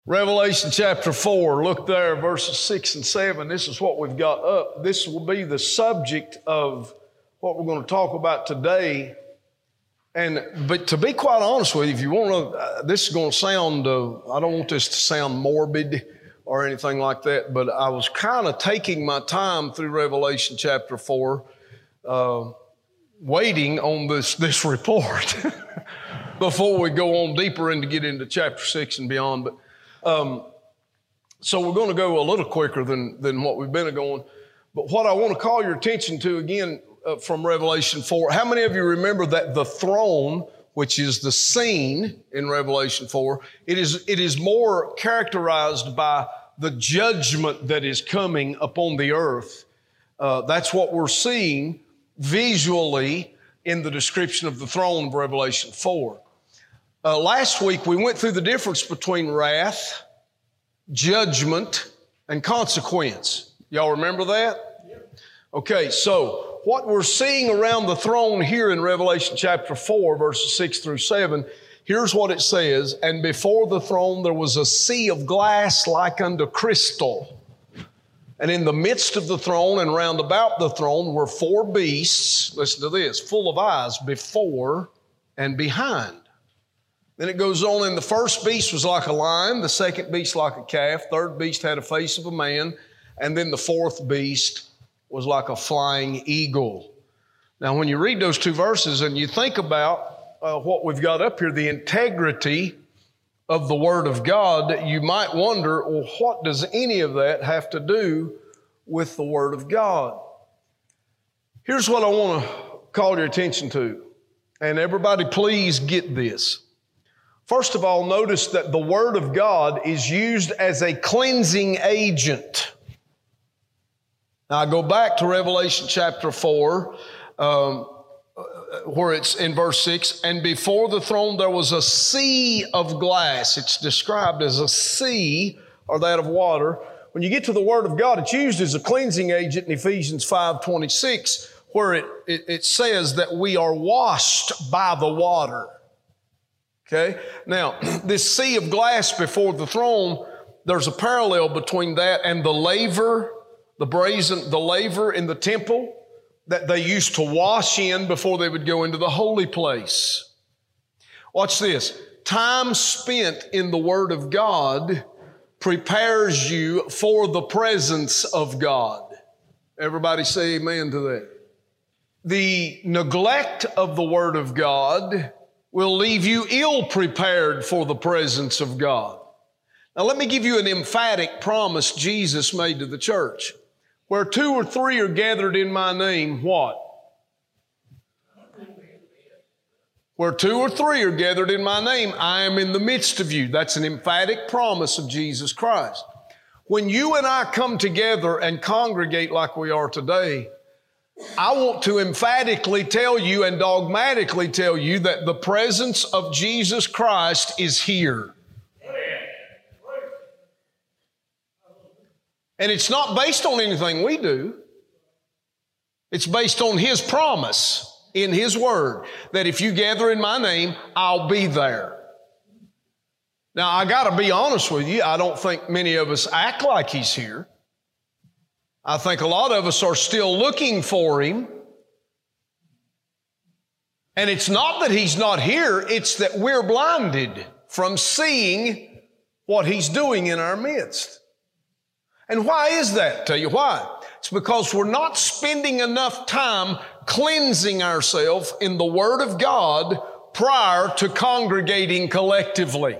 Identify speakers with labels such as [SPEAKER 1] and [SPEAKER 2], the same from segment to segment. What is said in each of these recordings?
[SPEAKER 1] Revelation chapter 4, look there, verses 6 and 7. This is what we've got up. This will be the subject of what we're going to talk about today. But to be quite honest with you, if you want to, this is going to sound, I don't want this to sound morbid or anything like that, but I was kind of taking my time through Revelation chapter 4, waiting on this report before we go on deeper and to get into chapter 6 and beyond. But so we're going to go a little quicker than what we've been going. But what I want to call your attention to again from Revelation 4, how many of you remember that the throne, which is the scene in Revelation 4, it is more characterized by the judgment that is coming upon the earth. That's what we're seeing visually in the description of the throne of Revelation 4. Last week, we went through the difference between wrath, judgment, and consequence. Y'all remember that? Yep. Okay, so what we're seeing around the throne here in Revelation chapter 4, verses 6 through 7, here's what it says, "And before the throne there was a sea of glass like unto crystal. And in the midst of the throne and round about the throne were four beasts," listen to this, "full of eyes before and behind. Then it goes on, and the first beast was like a lion, the second beast like a calf, third beast had a face of a man, and then the fourth beast was like a flying eagle." Now, when you read those two verses and you think about what we've got up here, the integrity of the Word of God, you might wonder, well, what does any of that have to do with the Word of God? Here's what I want to call your attention to, and everybody please get this. First of all, notice that the Word of God is used as a cleansing agent. Now, I go back to Revelation chapter 4, where it's in verse 6, "And before the throne there was a sea of glass." It's described as a sea, or that of water. When you get to the Word of God, it's used as a cleansing agent in Ephesians 5:26, where it says that we are washed by the water. Okay? Now, this sea of glass before the throne, there's a parallel between that and the laver, the laver in the temple that they used to wash in before they would go into the holy place. Watch this. Time spent in the Word of God prepares you for the presence of God. Everybody say amen to that. The neglect of the Word of God will leave you ill prepared for the presence of God. Now let me give you an emphatic promise Jesus made to the church. "Where two or three are gathered in my name," what? "Where two or three are gathered in my name, I am in the midst of you." That's an emphatic promise of Jesus Christ. When you and I come together and congregate like we are today, I want to emphatically tell you and dogmatically tell you that the presence of Jesus Christ is here. And it's not based on anything we do. It's based on His promise in His Word that if you gather in my name, I'll be there. Now, I got to be honest with you, I don't think many of us act like He's here. I think a lot of us are still looking for Him. And it's not that He's not here, it's that we're blinded from seeing what He's doing in our midst. And why is that? I'll tell you why. It's because we're not spending enough time cleansing ourselves in the Word of God prior to congregating collectively.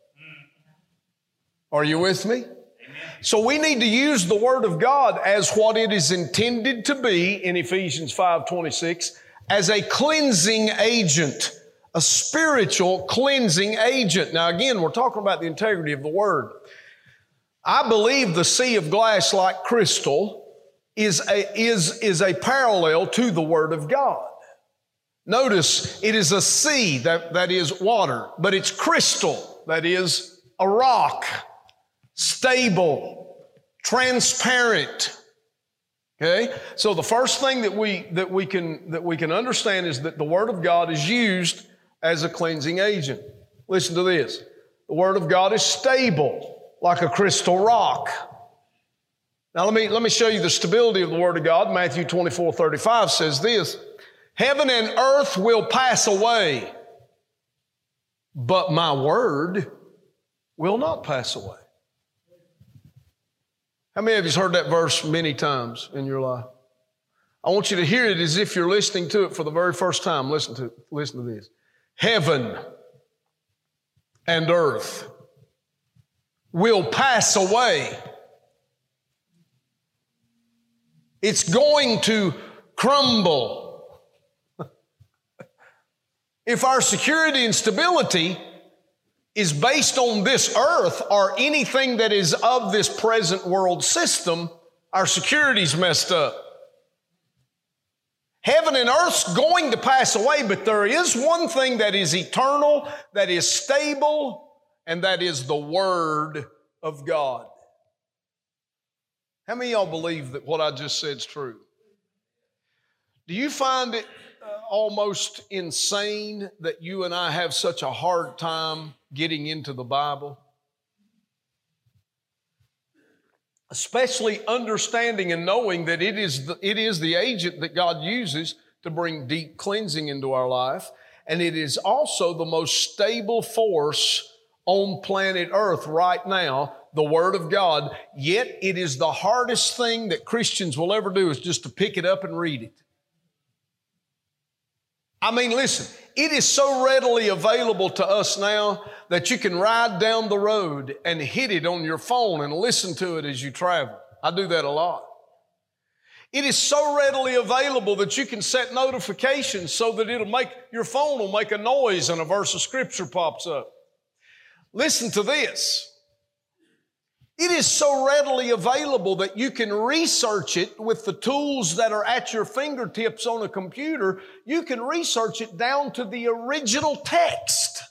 [SPEAKER 1] Are you with me? So we need to use the Word of God as what it is intended to be in Ephesians 5:26, as a cleansing agent, a spiritual cleansing agent. Now again, we're talking about the integrity of the Word. I believe the sea of glass like crystal is a parallel to the Word of God. Notice it is a sea, that is water, but it's crystal, that is a rock, stable, transparent. Okay? So the first thing that we can understand is that the Word of God is used as a cleansing agent. Listen to this. The Word of God is stable, like a crystal rock. Now let me show you the stability of the Word of God. Matthew 24:35 says this, heaven and earth will pass away, but my word will not pass away. How many of you have heard that verse many times in your life? I want you to hear it as if you're listening to it for the very first time. Listen to this. Heaven and earth will pass away. It's going to crumble. If our security and stability is based on this earth or anything that is of this present world system, our security's messed up. Heaven and earth's going to pass away, but there is one thing that is eternal, that is stable, and that is the Word of God. How many of y'all believe that what I just said is true? Do you find it almost insane that you and I have such a hard time getting into the Bible? Especially understanding and knowing that it is the agent that God uses to bring deep cleansing into our life. And it is also the most stable force on planet Earth right now, the Word of God. Yet it is the hardest thing that Christians will ever do is just to pick it up and read it. I mean, listen, it is so readily available to us now that you can ride down the road and hit it on your phone and listen to it as you travel. I do that a lot. It is so readily available that you can set notifications so that your phone will make a noise and a verse of Scripture pops up. Listen to this. It is so readily available that you can research it with the tools that are at your fingertips on a computer. You can research it down to the original text.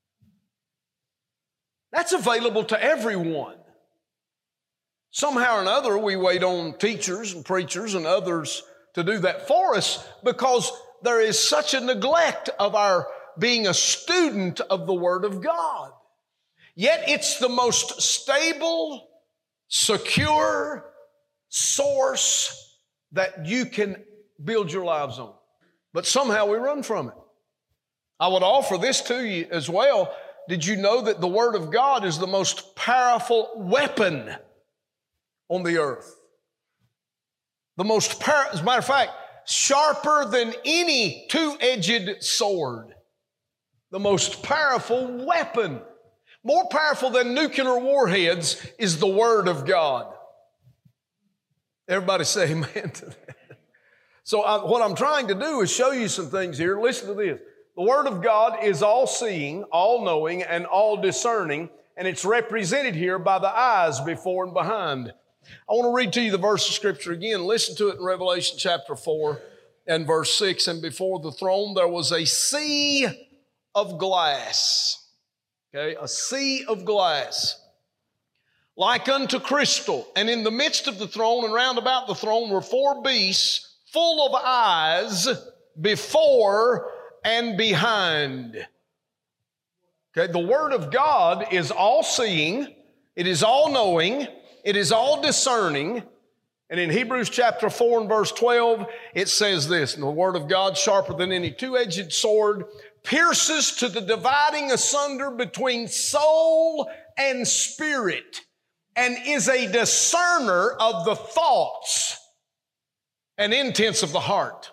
[SPEAKER 1] That's available to everyone. Somehow or another, we wait on teachers and preachers and others to do that for us because there is such a neglect of our being a student of the Word of God. Yet it's the most stable, secure source that you can build your lives on. But somehow we run from it. I would offer this to you as well. Did you know that the Word of God is the most powerful weapon on the earth? The most powerful, as a matter of fact, sharper than any two-edged sword. The most powerful weapon. More powerful than nuclear warheads is the Word of God. Everybody say amen to that. So what I'm trying to do is show you some things here. Listen to this. The Word of God is all-seeing, all-knowing, and all-discerning, and it's represented here by the eyes before and behind. I want to read to you the verse of Scripture again. Listen to it in Revelation chapter 4 and verse 6. And before the throne there was a sea of glass. Okay, a sea of glass, like unto crystal. And in the midst of the throne and round about the throne were four beasts full of eyes before and behind. Okay, the Word of God is all-seeing, it is all-knowing, it is all-discerning. And in Hebrews chapter 4 and verse 12, it says this, and the Word of God, sharper than any two-edged sword, pierces to the dividing asunder between soul and spirit, and is a discerner of the thoughts and intents of the heart.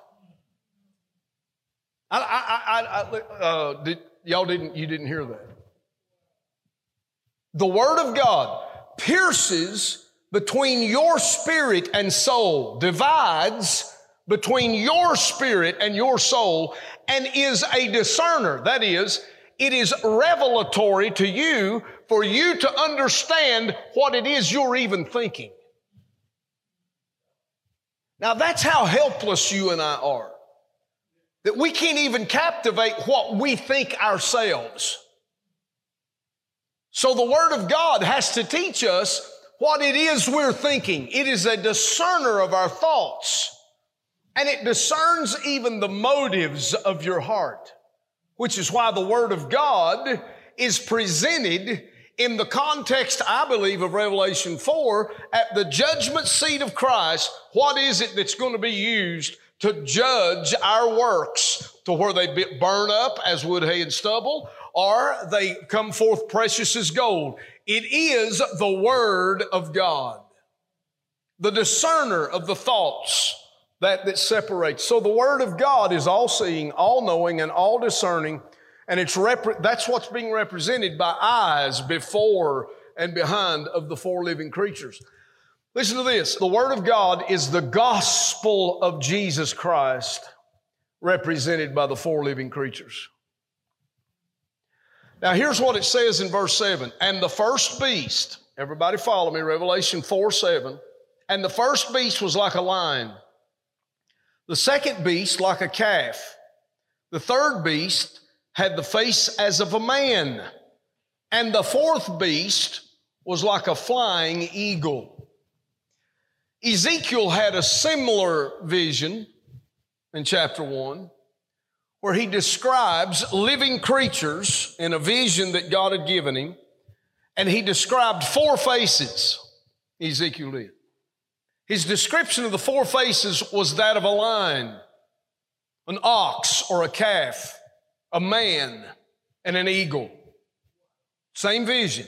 [SPEAKER 1] You didn't hear that. The Word of God pierces between your spirit and soul, divides between your spirit and your soul, and is a discerner. That is, it is revelatory to you for you to understand what it is you're even thinking. Now that's how helpless you and I are. That we can't even captivate what we think ourselves. So the Word of God has to teach us what it is we're thinking. It is a discerner of our thoughts. And it discerns even the motives of your heart, which is why the Word of God is presented in the context, I believe, of Revelation 4, at the judgment seat of Christ. What is it that's going to be used to judge our works, to where they burn up as wood, hay, and stubble, or they come forth precious as gold? It is the Word of God, the discerner of the thoughts that separates. So the Word of God is all-seeing, all-knowing, and all-discerning, and that's what's being represented by eyes before and behind of the four living creatures. Listen to this. The Word of God is the gospel of Jesus Christ represented by the four living creatures. Now here's what it says in verse 7. And the first beast, everybody follow me, Revelation 4:7. And the first beast was like a lion. The second beast like a calf. The third beast had the face as of a man. And the fourth beast was like a flying eagle. Ezekiel had a similar vision in chapter 1, where he describes living creatures in a vision that God had given him, and he described four faces, Ezekiel did. His description of the four faces was that of a lion, an ox or a calf, a man, and an eagle. Same vision.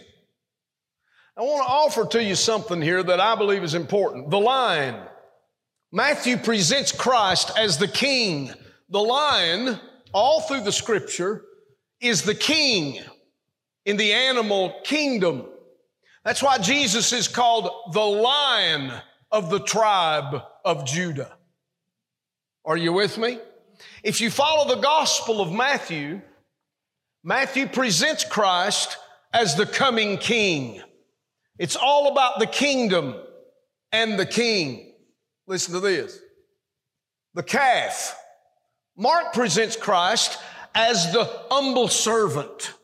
[SPEAKER 1] I want to offer to you something here that I believe is important. The lion. Matthew presents Christ as the king. The lion, all through the scripture, is the king in the animal kingdom. That's why Jesus is called the Lion of the tribe of Judah. Are you with me? If you follow the gospel of Matthew, Matthew presents Christ as the coming king. It's all about the kingdom and the king. Listen to this. The calf. Mark presents Christ as the humble servant.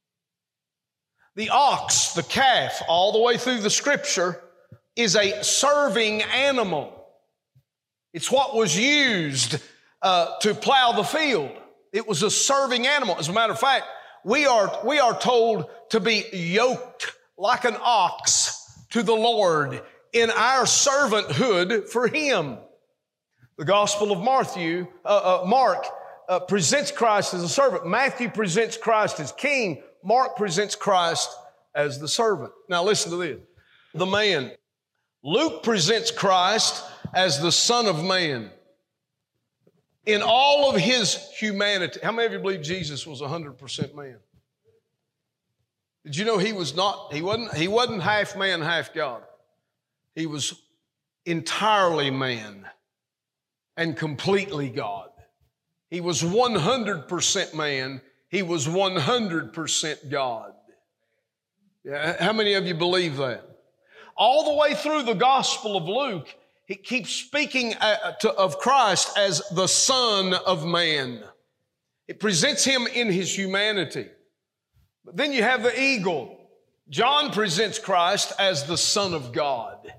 [SPEAKER 1] The ox, the calf, all the way through the scripture, is a serving animal. It's what was used to plow the field. It was a serving animal. As a matter of fact, we are told to be yoked like an ox to the Lord in our servanthood for Him. The Gospel of Mark presents Christ as a servant. Matthew presents Christ as king. Mark presents Christ as the servant. Now listen to this. The man. Luke presents Christ as the Son of Man. In all of His humanity. How many of you believe Jesus was 100% man? Did you know He wasn't half man, half God. He was entirely man and completely God. He was 100% man. He was 100% God. Yeah, how many of you believe that? All the way through the Gospel of Luke, he keeps speaking of Christ as the Son of Man. It presents Him in His humanity. But then you have the eagle. John presents Christ as the Son of God.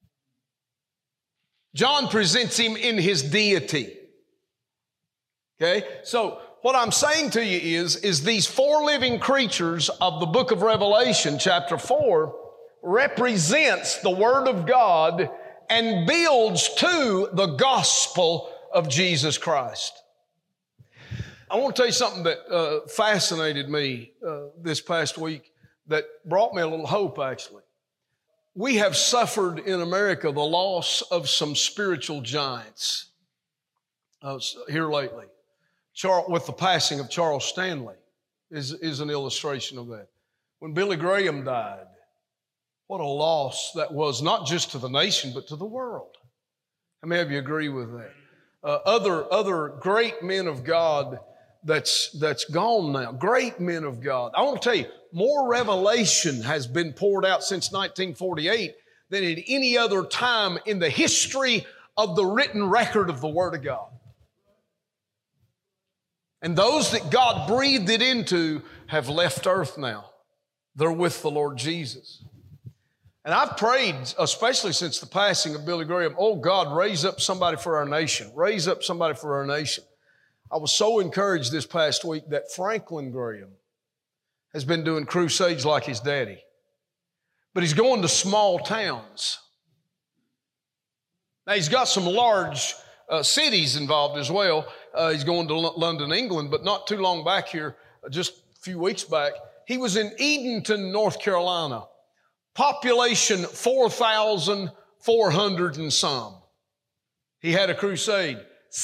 [SPEAKER 1] John presents Him in His deity. Okay? So what I'm saying to you is these four living creatures of the book of Revelation, chapter 4, represents the Word of God and builds to the gospel of Jesus Christ. I want to tell you something that fascinated me this past week that brought me a little hope, actually. We have suffered in America the loss of some spiritual giants here lately. With the passing of Charles Stanley is an illustration of that. When Billy Graham died, what a loss that was, not just to the nation, but to the world. How many of you agree with that? Other great men of God that's gone now, great men of God. I want to tell you, more revelation has been poured out since 1948 than at any other time in the history of the written record of the Word of God. And those that God breathed it into have left earth now. They're with the Lord Jesus. And I've prayed, especially since the passing of Billy Graham, oh God, raise up somebody for our nation. Raise up somebody for our nation. I was so encouraged this past week that Franklin Graham has been doing crusades like his daddy. But he's going to small towns. Now, he's got some large cities involved as well. He's going to London, England, but not too long back here, just a few weeks back, he was in Edenton, North Carolina. Population 4,400 and some. He had a crusade.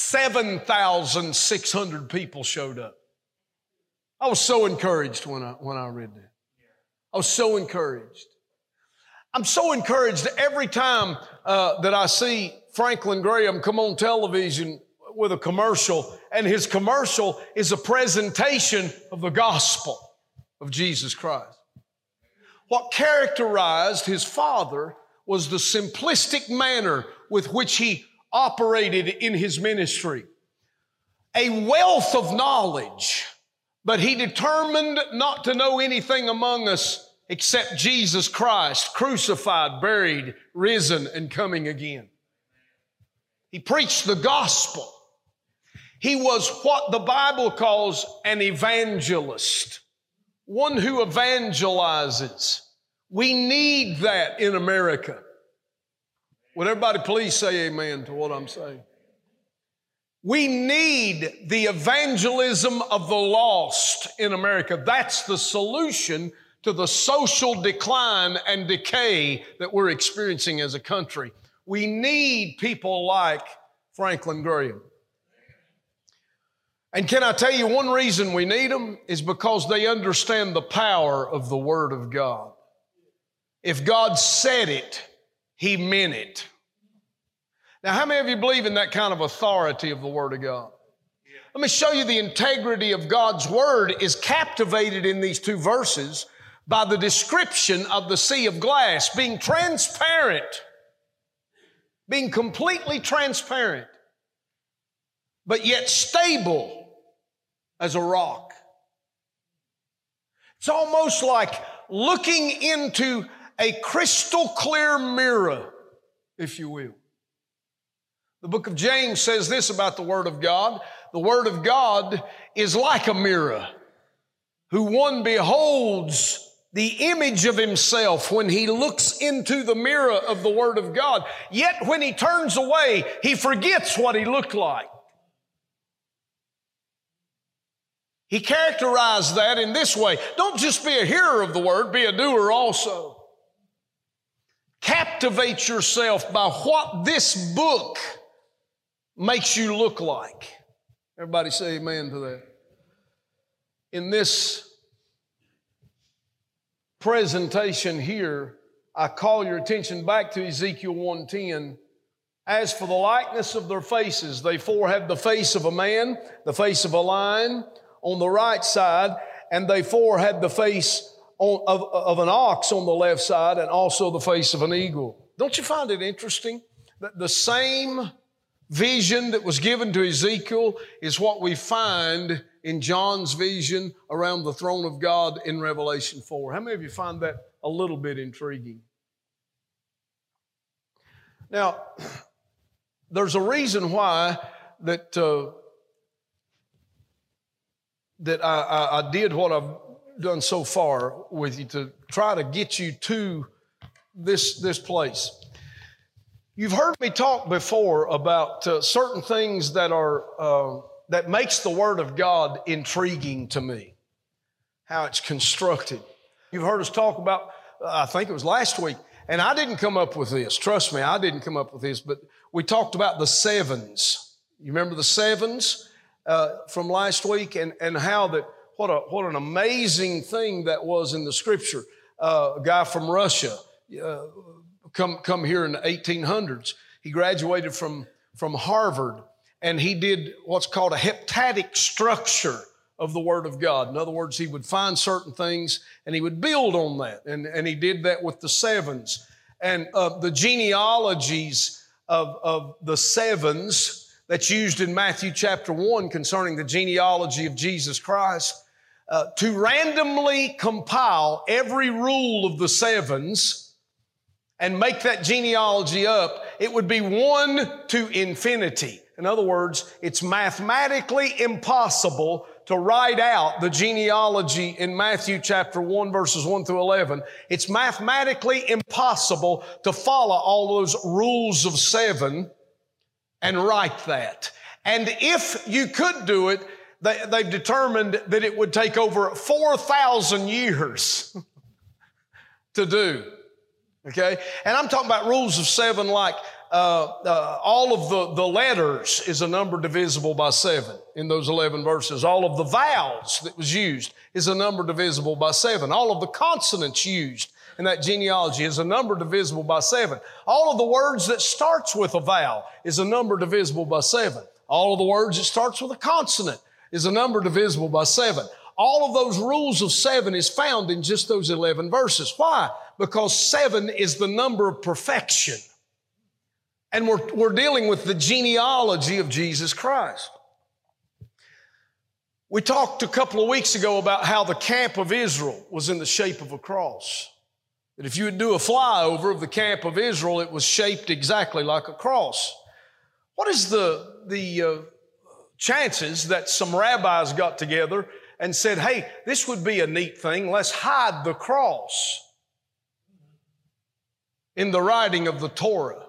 [SPEAKER 1] 7,600 people showed up. I was so encouraged when I read that. I was so encouraged. I'm so encouraged every time that I see Franklin Graham come on television with a commercial, and his commercial is a presentation of the gospel of Jesus Christ. What characterized his father was the simplistic manner with which he operated in his ministry. A wealth of knowledge, but he determined not to know anything among us except Jesus Christ, crucified, buried, risen, and coming again. He preached the gospel. He was what the Bible calls an evangelist, one who evangelizes. We need that in America. Would everybody please say amen to what I'm saying? We need the evangelism of the lost in America. That's the solution to the social decline and decay that we're experiencing as a country. We need people like Franklin Graham. And can I tell you, one reason we need them is because they understand the power of the Word of God. If God said it, He meant it. Now, how many of you believe in that kind of authority of the Word of God? Let me show you the integrity of God's Word is captivated in these two verses by the description of the sea of glass being transparent, being completely transparent, but yet stable as a rock. It's almost like looking into a crystal clear mirror, if you will. The book of James says this about the Word of God. The Word of God is like a mirror, who one beholds the image of himself when he looks into the mirror of the Word of God. Yet when he turns away, he forgets what he looked like. He characterized that in this way. Don't just be a hearer of the Word, be a doer also. Captivate yourself by what this book makes you look like. Everybody say amen to that. In this presentation here, I call your attention back to Ezekiel 1:10. As for the likeness of their faces, they four had the face of a man, the face of a lion on the right side, and they four had the face of an ox on the left side, and also the face of an eagle. Don't you find it interesting that the same vision that was given to Ezekiel is what we find in John's vision around the throne of God in Revelation 4? How many of you find that a little bit intriguing? Now, there's a reason why that I did what I've done so far with you, to try to get you to this place. You've heard me talk before about certain things that are that makes the Word of God intriguing to me, how it's constructed. You've heard us talk about, I think it was last week, and I didn't come up with this. Trust me, I didn't come up with this, but we talked about the sevens. You remember the sevens from last week, and how that what an amazing thing that was in the Scripture. A guy from Russia come here in the 1800s. He graduated from Harvard, and he did what's called a heptadic structure of the Word of God. In other words, he would find certain things and he would build on that. And he did that with the sevens. And the genealogies of the sevens that's used in Matthew chapter 1 concerning the genealogy of Jesus Christ, to randomly compile every rule of the sevens and make that genealogy up, it would be 1 to infinity. In other words, it's mathematically impossible to write out the genealogy in Matthew chapter 1, verses 1 through 11. It's mathematically impossible to follow all those rules of 7 and write that. And if you could do it, they've determined that it would take over 4,000 years to do. Okay? And I'm talking about rules of 7 like all of the letters is a number divisible by 7 in those 11 verses. All of the vowels that was used is a number divisible by 7. All of the consonants used in that genealogy is a number divisible by 7. All of the words that starts with a vowel is a number divisible by 7. All of the words that starts with a consonant is a number divisible by 7. All of those rules of 7 is found in just those 11 verses. Why? Because 7 is the number of perfection. And we're dealing with the genealogy of Jesus Christ. We talked a couple of weeks ago about how the camp of Israel was in the shape of a cross. That if you would do a flyover of the camp of Israel, it was shaped exactly like a cross. What is the chances that some rabbis got together and said, hey, this would be a neat thing. Let's hide the cross in the writing of the Torah.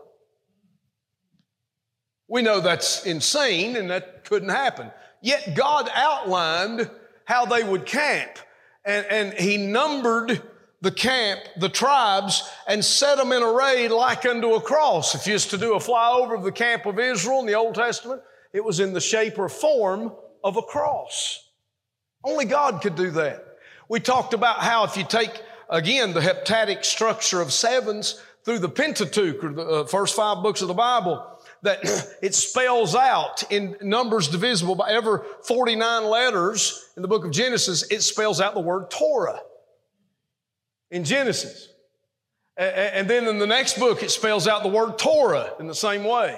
[SPEAKER 1] We know that's insane and that couldn't happen. Yet God outlined how they would camp. And He numbered the camp, the tribes, and set them in array like unto a cross. If you used to do a flyover of the camp of Israel in the Old Testament, it was in the shape or form of a cross. Only God could do that. We talked about how if you take, again, the heptadic structure of 7s through the Pentateuch, or the first 5 books of the Bible, that it spells out in numbers divisible by every 49 letters in the book of Genesis, it spells out the word Torah in Genesis. And then in the next book, it spells out the word Torah in the same way.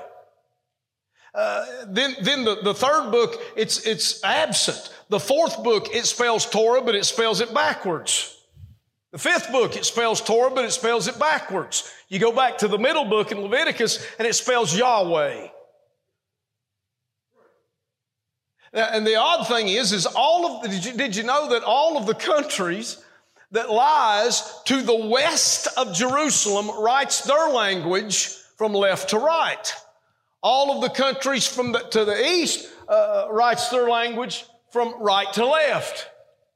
[SPEAKER 1] Then the third book, it's absent. The fourth book, it spells Torah, but it spells it backwards. The fifth book, it spells Torah, but it spells it backwards. You go back to the middle book in Leviticus, and it spells Yahweh. And the odd thing is did you know that all of the countries that lies to the west of Jerusalem writes their language from left to right? All of the countries to the east writes their language from right to left.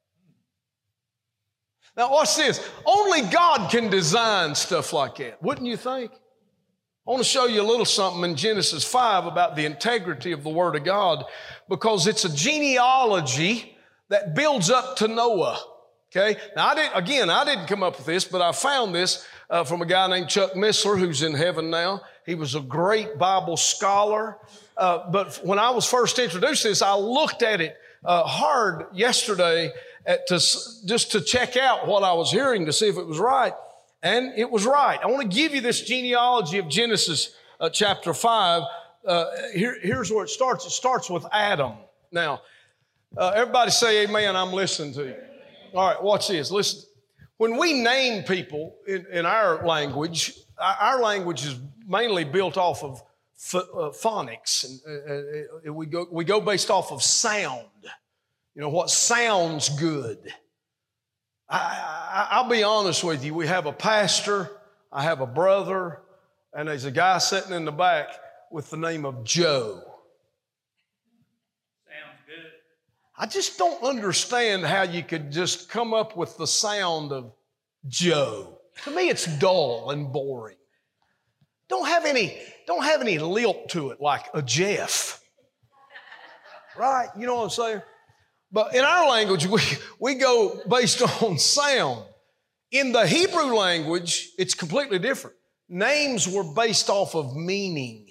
[SPEAKER 1] Now watch this. Only God can design stuff like that, wouldn't you think? I want to show you a little something in Genesis 5 about the integrity of the Word of God, because it's a genealogy that builds up to Noah. Okay? Now I didn't come up with this, but I found this from a guy named Chuck Missler, who's in heaven now. He was a great Bible scholar. But when I was first introduced to this, I looked at it hard yesterday just to check out what I was hearing to see if it was right. And it was right. I want to give you this genealogy of Genesis chapter 5. Here's where it starts. It starts with Adam. Now, everybody say amen. I'm listening to you. All right, watch this. Listen. When we name people in our language is mainly built off of phonics. And we go based off of sound. You know, what sounds good. I'll be honest with you. We have a pastor, I have a brother, and there's a guy sitting in the back with the name of Joe.
[SPEAKER 2] Sounds good.
[SPEAKER 1] I just don't understand how you could just come up with the sound of Joe. To me, it's dull and boring. Don't have any lilt to it like a Jeff. Right? You know what I'm saying? But in our language, we go based on sound. In the Hebrew language, it's completely different. Names were based off of meaning.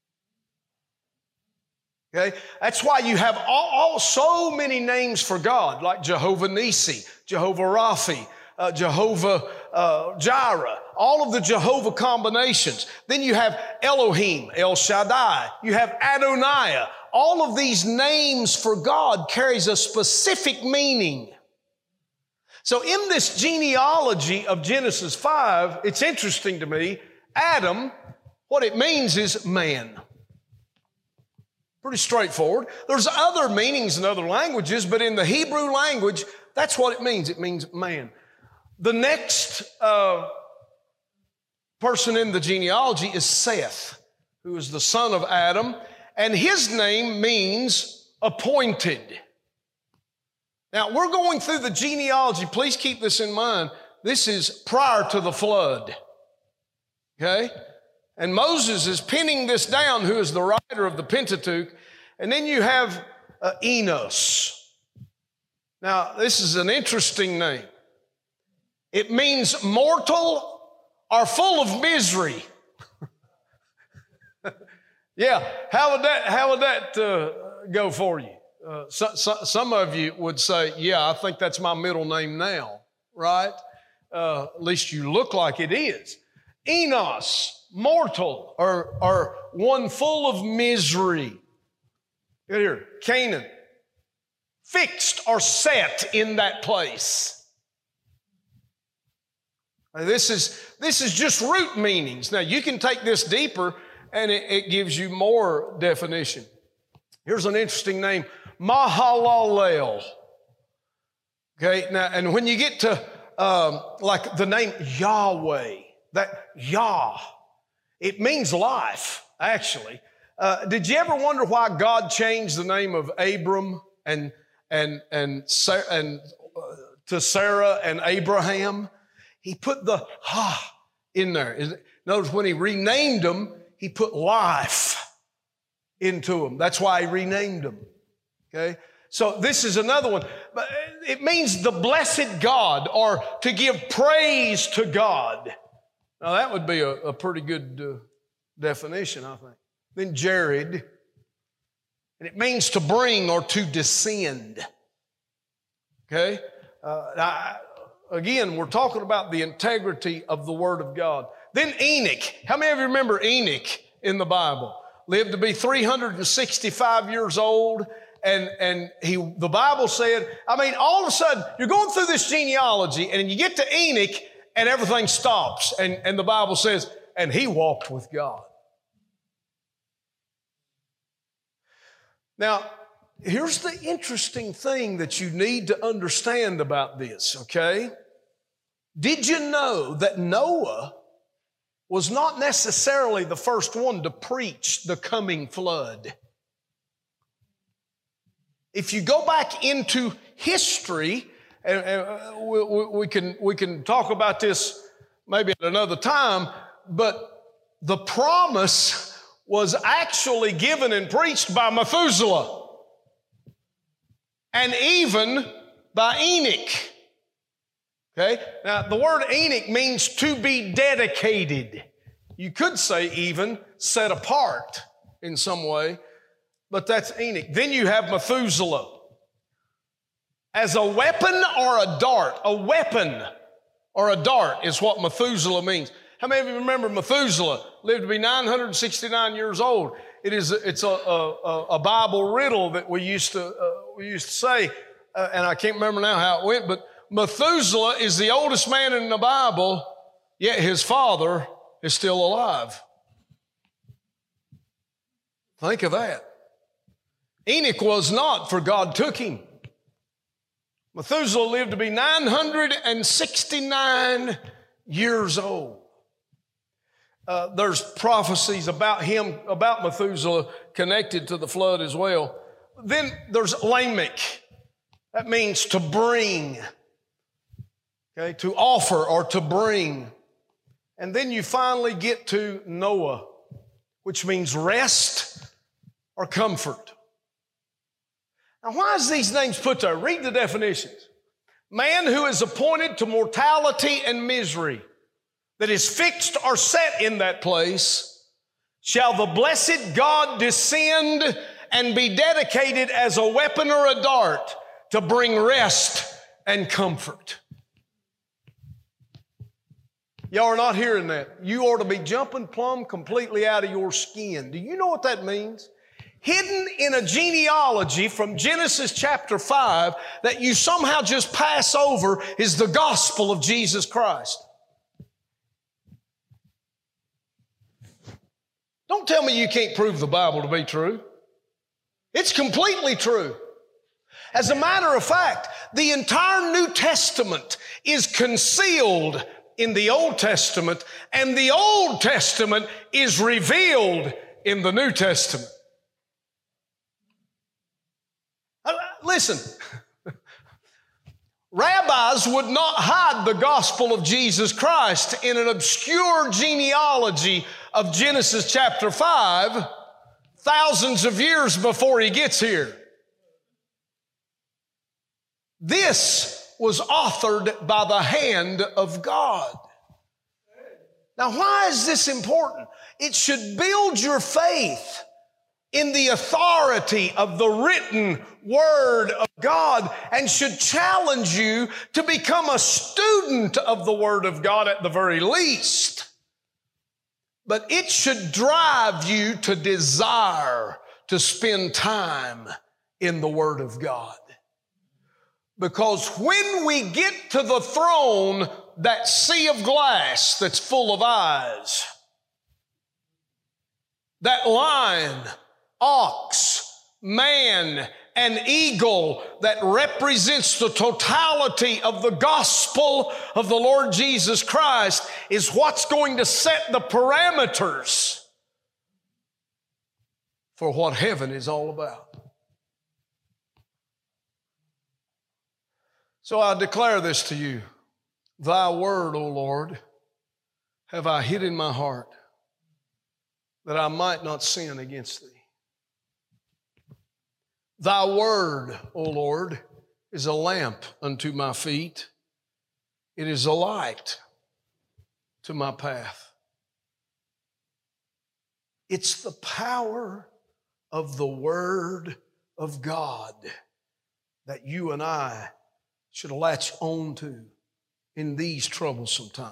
[SPEAKER 1] Okay? That's why you have so many names for God, like Jehovah Nissi, Jehovah Raphi, Jehovah Jireh, all of the Jehovah combinations. Then you have Elohim, El Shaddai. You have Adonai. All of these names for God carries a specific meaning. So in this genealogy of Genesis 5, it's interesting to me, Adam, what it means is man. Pretty straightforward. There's other meanings in other languages, but in the Hebrew language, that's what it means. It means man. The next person in the genealogy is Seth, who is the son of Adam, and his name means appointed. Now, we're going through the genealogy. Please keep this in mind. This is prior to the flood. Okay? And Moses is pinning this down, who is the writer of the Pentateuch. And then you have Enos. Now, this is an interesting name. It means mortal or full of misery. Yeah, how would that go for you? Some of you would say, yeah, I think that's my middle name now, right? At least you look like it is. Enos, mortal, or one full of misery. Look here, Canaan, fixed or set in that place. This is just root meanings. Now, you can take this deeper, and it gives you more definition. Here's an interesting name, Mahalalel. Okay, now, and when you get to like the name Yahweh, that Yah, it means life, actually. Did you ever wonder why God changed the name of Abram and to Sarah and Abraham? He put the ha in there. Notice when he renamed them, he put life into them. That's why he renamed them. Okay? So this is another one. But it means the blessed God, or to give praise to God. Now that would be a pretty good definition, I think. Then Jared, and it means to bring or to descend. Okay? Again, we're talking about the integrity of the Word of God. Then Enoch. How many of you remember Enoch in the Bible? Lived to be 365 years old, and the Bible said, all of a sudden, you're going through this genealogy, and you get to Enoch, and everything stops. And the Bible says, and he walked with God. Now, here's the interesting thing that you need to understand about this, okay? Did you know that Noah was not necessarily the first one to preach the coming flood? If you go back into history, and we can talk about this maybe at another time, but the promise was actually given and preached by Methuselah, and even by Enoch. Okay? Now, the word Enoch means to be dedicated. You could say even set apart in some way, but that's Enoch. Then you have Methuselah. As a weapon or a dart? A weapon or a dart is what Methuselah means. How many of you remember Methuselah lived to be 969 years old? It's a Bible riddle that we used to say, and I can't remember now how it went, but Methuselah is the oldest man in the Bible, yet his father is still alive. Think of that. Enoch was not, for God took him. Methuselah lived to be 969 years old. There's prophecies about him, about Methuselah, connected to the flood as well. Then there's Lamech. That means to bring, okay, to offer or to bring. And then you finally get to Noah, which means rest or comfort. Now, why is these names put there? Read the definitions. Man who is appointed to mortality and misery, that is fixed or set in that place, shall the blessed God descend and be dedicated as a weapon or a dart to bring rest and comfort. Y'all are not hearing that. You ought to be jumping plumb completely out of your skin. Do you know what that means? Hidden in a genealogy from Genesis chapter 5 that you somehow just pass over is the gospel of Jesus Christ. Don't tell me you can't prove the Bible to be true. It's completely true. As a matter of fact, the entire New Testament is concealed in the Old Testament, and the Old Testament is revealed in the New Testament. Listen, rabbis would not hide the gospel of Jesus Christ in an obscure genealogy of Genesis chapter 5, thousands of years before he gets here. This was authored by the hand of God. Now, why is this important? It should build your faith in the authority of the written Word of God and should challenge you to become a student of the Word of God at the very least. But it should drive you to desire to spend time in the Word of God. Because when we get to the throne, that sea of glass that's full of eyes, that lion, ox, man, and eagle that represents the totality of the gospel of the Lord Jesus Christ is what's going to set the parameters for what heaven is all about. So I declare this to you. Thy word, O Lord, have I hid in my heart, that I might not sin against thee. Thy word, O Lord, is a lamp unto my feet. It is a light to my path. It's the power of the Word of God that you and I should latch on to in these troublesome times.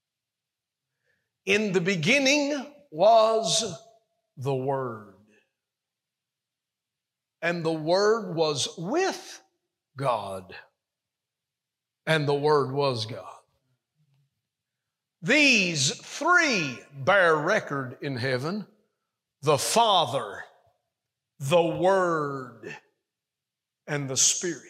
[SPEAKER 1] In the beginning was the Word, and the Word was with God, and the Word was God. These three bear record in heaven: the Father, the Word, and the Spirit.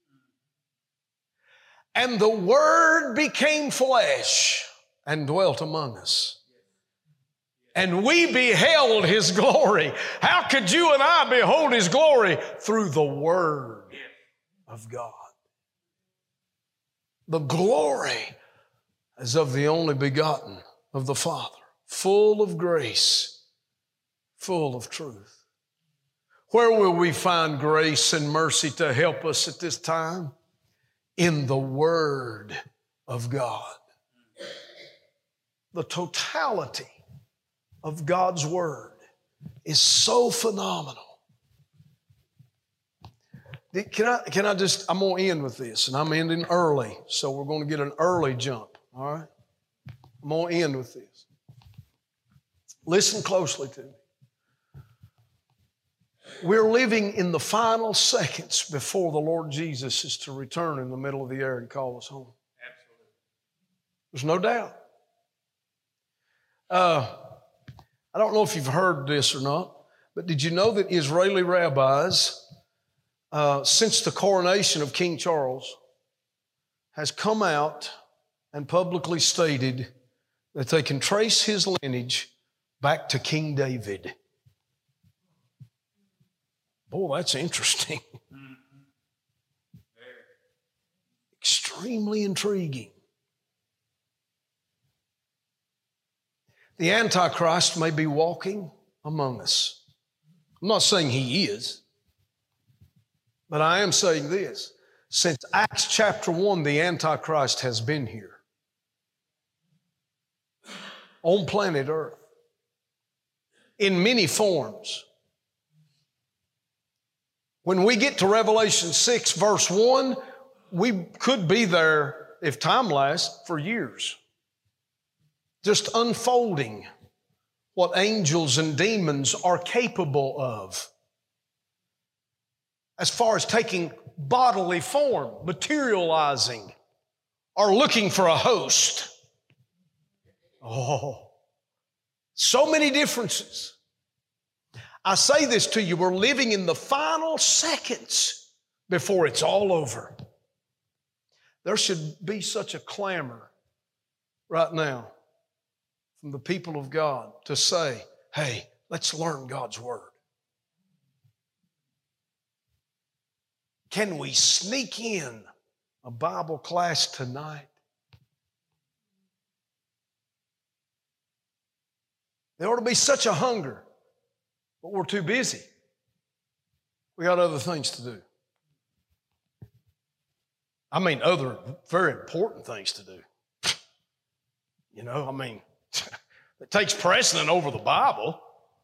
[SPEAKER 1] And the Word became flesh and dwelt among us. And we beheld His glory. How could you and I behold His glory? Through the Word of God. The glory as of the only begotten of the Father, full of grace, full of truth. Where will we find grace and mercy to help us at this time? In the Word of God. The totality of God's Word is so phenomenal. Can I just, I'm going to end with this, and I'm ending early, so we're going to get an early jump, all right? I'm going to end with this. Listen closely to me. We're living in the final seconds before the Lord Jesus is to return in the middle of the air and call us home. Absolutely. There's no doubt. I don't know if you've heard this or not, but did you know that Israeli rabbis, since the coronation of King Charles, has come out and publicly stated that they can trace his lineage back to King David? Boy, that's interesting. Extremely intriguing. The Antichrist may be walking among us. I'm not saying he is, but I am saying this. Since Acts chapter 1, the Antichrist has been here on planet Earth in many forms. When we get to Revelation 6, verse 1, we could be there, if time lasts, for years. Just unfolding what angels and demons are capable of as far as taking bodily form, materializing, or looking for a host. Oh, so many differences. I say this to you, we're living in the final seconds before it's all over. There should be such a clamor right now from the people of God to say, hey, let's learn God's Word. Can we sneak in a Bible class tonight? There ought to be such a hunger, but we're too busy. We got other things to do. I mean, other very important things to do. You know, I mean, it takes precedent over the Bible.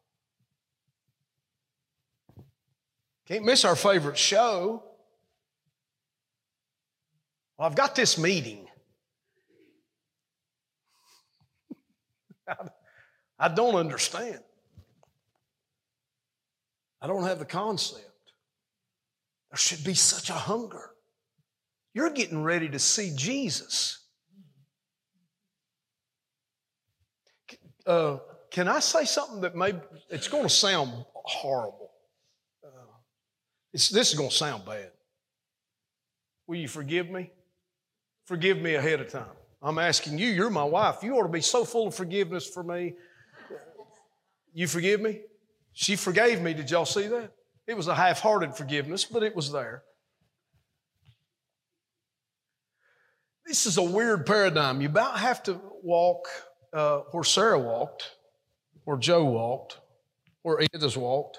[SPEAKER 1] Can't miss our favorite show. Well, I've got this meeting. I don't understand. I don't have the concept. There should be such a hunger. You're getting ready to see Jesus. Can I say something that it's going to sound horrible? This is going to sound bad. Will you forgive me? Forgive me ahead of time. I'm asking you, you're my wife. You ought to be so full of forgiveness for me. You forgive me? She forgave me. Did y'all see that? It was a half-hearted forgiveness, but it was there. This is a weird paradigm. You about have to walk where Sarah walked, where Joe walked, where Ed has walked.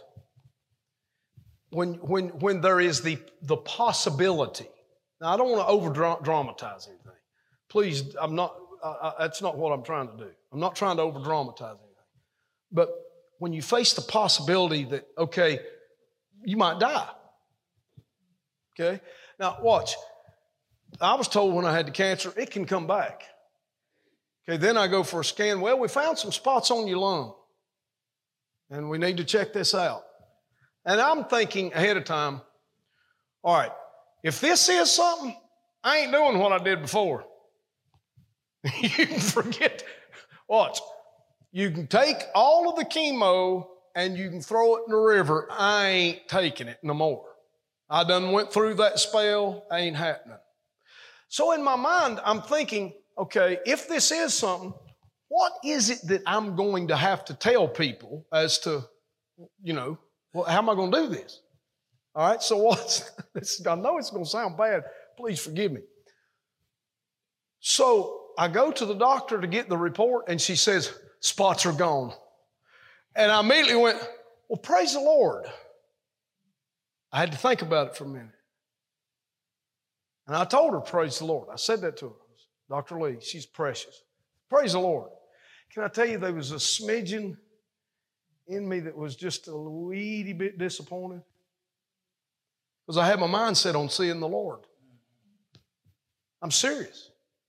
[SPEAKER 1] When there is the possibility. Now, I don't want to over-dramatize anything. Please, that's not what I'm trying to do. I'm not trying to over-dramatize anything. But when you face the possibility that, okay, you might die. Okay? Now, watch. I was told when I had the cancer, it can come back. Okay, then I go for a scan. Well, we found some spots on your lung, and we need to check this out. And I'm thinking ahead of time, all right, if this is something, I ain't doing what I did before. You can forget. Watch. You can take all of the chemo and you can throw it in the river. I ain't taking it no more. I done went through that spell. Ain't happening. So in my mind, I'm thinking, okay, if this is something, what is it that I'm going to have to tell people as to, well, how am I going to do this? All right, so I know it's going to sound bad. Please forgive me. So I go to the doctor to get the report, and she says, spots are gone. And I immediately went, well, praise the Lord. I had to think about it for a minute. And I told her, praise the Lord. I said that to her. Dr. Lee, she's precious. Praise the Lord. Can I tell you, there was a smidgen in me that was just a weedy bit disappointed? Because I had my mind set on seeing the Lord. I'm serious.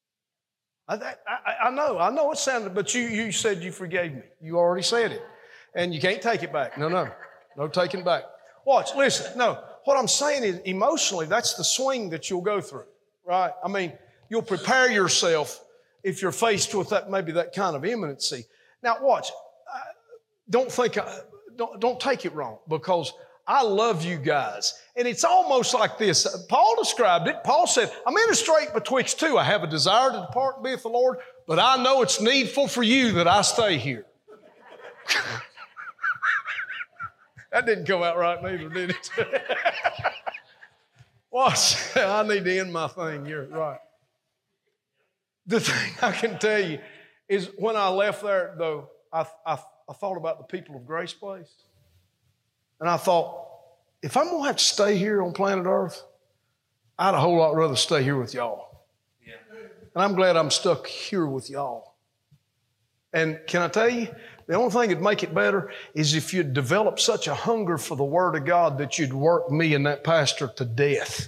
[SPEAKER 1] I know it sounded, but you said you forgave me. You already said it. And you can't take it back. No taking it back. Watch, listen, no. What I'm saying is emotionally, that's the swing that you'll go through, right? I mean, you'll prepare yourself if you're faced with maybe that kind of imminency. Now, watch. Don't take it wrong, because I love you guys. And it's almost like this. Paul described it. Paul said, I'm in a strait betwixt two. I have a desire to depart and be with the Lord, but I know it's needful for you that I stay here. That didn't come out right neither, did it? Watch. I need to end my thing. You're right. The thing I can tell you is when I left there, though, I thought about the people of Grace Place. And I thought, if I'm going to have to stay here on planet Earth, I'd a whole lot rather stay here with y'all. Yeah. And I'm glad I'm stuck here with y'all. And can I tell you, the only thing that'd make it better is if you'd develop such a hunger for the Word of God that you'd work me and that pastor to death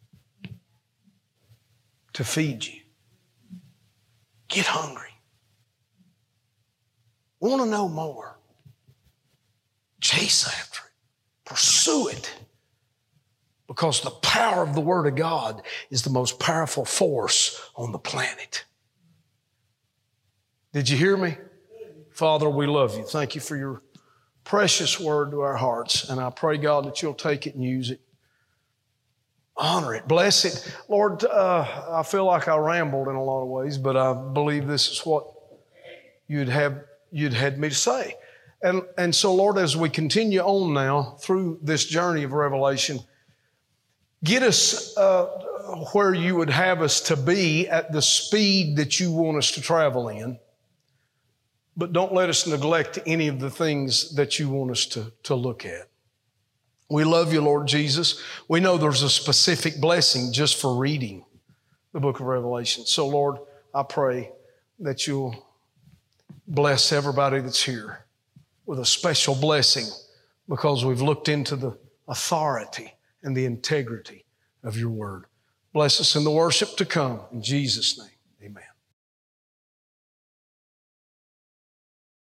[SPEAKER 1] to feed you. Get hungry. Want to know more? Chase after it. Pursue it. Because the power of the Word of God is the most powerful force on the planet. Did you hear me? Father, we love you. Thank you for your precious word to our hearts. And I pray, God, that you'll take it and use it. Honor it. Bless it. Lord, I feel like I rambled in a lot of ways, but I believe this is what you'd had me to say. And so, Lord, as we continue on now through this journey of revelation, get us where you would have us to be at the speed that you want us to travel in. But don't let us neglect any of the things that you want us to look at. We love you, Lord Jesus. We know there's a specific blessing just for reading the book of Revelation. So, Lord, I pray that you'll bless everybody that's here with a special blessing because we've looked into the authority and the integrity of your word. Bless us in the worship to come. In Jesus' name, amen.